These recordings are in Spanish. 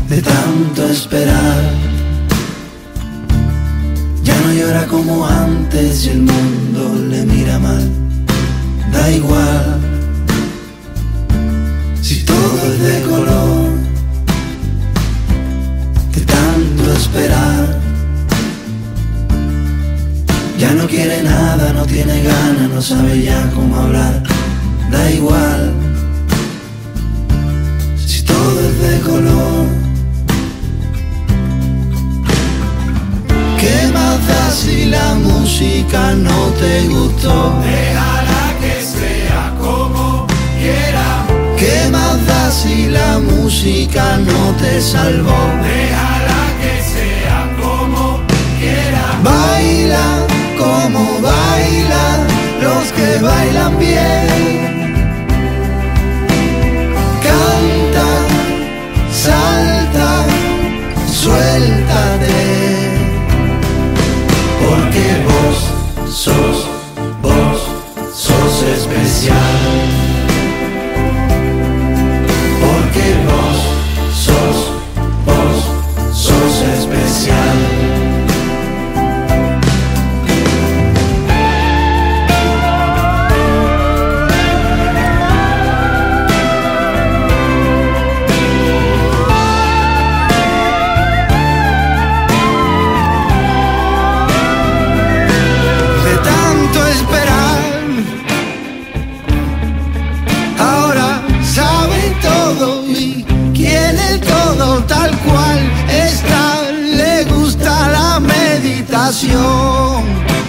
de tanto esperar. Ya no llora como antes y el mundo le mira mal. Da igual si todo es de color, de tanto esperar. Ya no quiere nada, no tiene ganas, no sabe ya cómo hablar. Da igual si todo es de color. ¿Qué más da si la música no te gustó? Déjala que sea como quiera. ¿Qué más da si la música no te salvó? Déjala que sea como quiera. Baila como bailan los que bailan bien. Canta, salta, suéltate. Porque vos sos especial. Porque vos sos especial. Tal cual está, le gusta la meditación.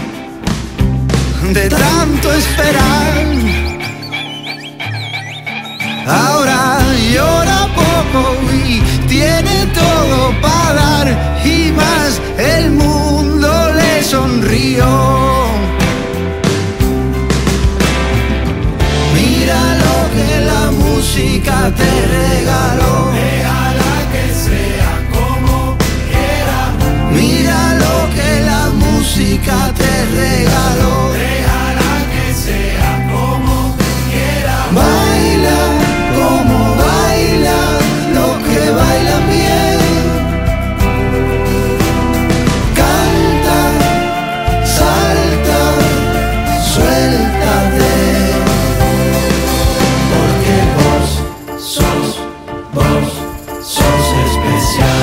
De tanto esperar, ahora llora poco y tiene todo para dar y más, el mundo le sonrió. Mira lo que la música te regaló. Mira lo que la música te regaló. Déjala que sea como quiera. Baila como baila los que bailan bien. Canta, salta, suéltate. Porque vos sos especial.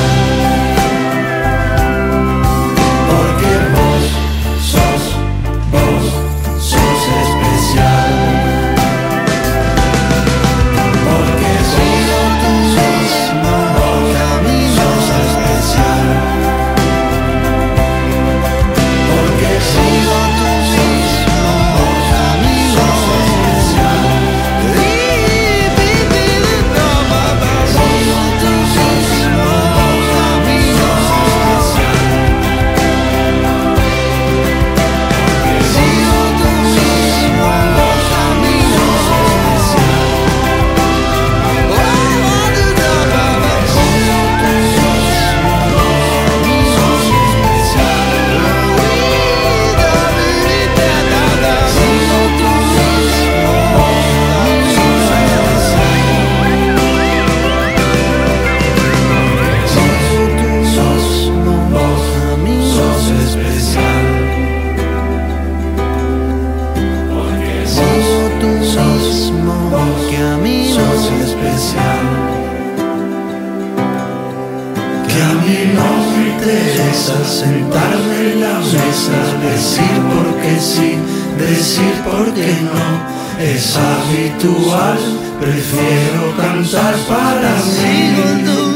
Sentarme en la mesa, decir porque sí, decir porque no, es habitual, prefiero cantar para mí.